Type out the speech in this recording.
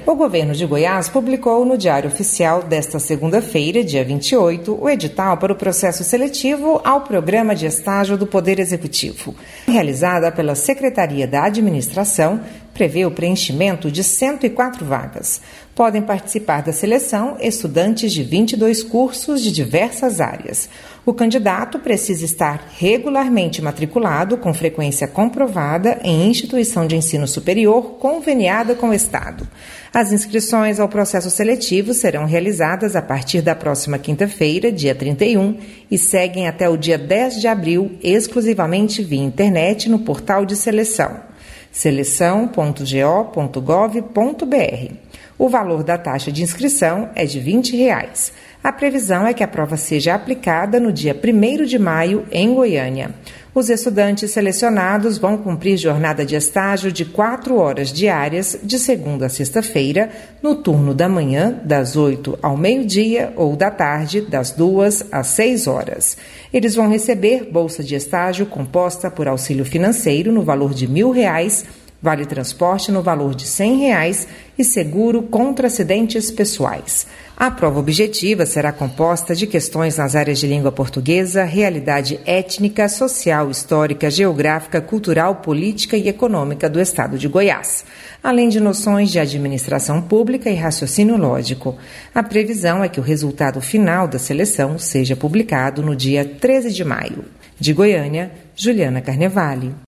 O governo de Goiás publicou no Diário Oficial desta segunda-feira, dia 28, o edital para o processo seletivo ao Programa de Estágio do Poder Executivo. Realizada pela Secretaria da Administração, prevê o preenchimento de 104 vagas. Podem participar da seleção estudantes de 22 cursos de diversas áreas. O candidato precisa estar regularmente matriculado, com frequência comprovada, em instituição de ensino superior conveniada com o Estado. As inscrições ao processo seletivo serão realizadas a partir da próxima quinta-feira, dia 31, e seguem até o dia 10 de abril, exclusivamente via internet no portal de seleção, seleção.go.gov.br. O valor da taxa de inscrição é de R$ 20. A previsão é que a prova seja aplicada no dia 1º de maio, em Goiânia. Os estudantes selecionados vão cumprir jornada de estágio de 4 horas diárias, de segunda a sexta-feira, no turno da manhã, das 8 ao meio-dia, ou da tarde, das 2 às 6 horas. Eles vão receber bolsa de estágio composta por auxílio financeiro no valor de R$ 1.000, vale transporte no valor de R$ 100 e seguro contra acidentes pessoais. A prova objetiva será composta de questões nas áreas de língua portuguesa, realidade étnica, social, histórica, geográfica, cultural, política e econômica do Estado de Goiás, além de noções de administração pública e raciocínio lógico. A previsão é que o resultado final da seleção seja publicado no dia 13 de maio. De Goiânia, Juliana Carnevale.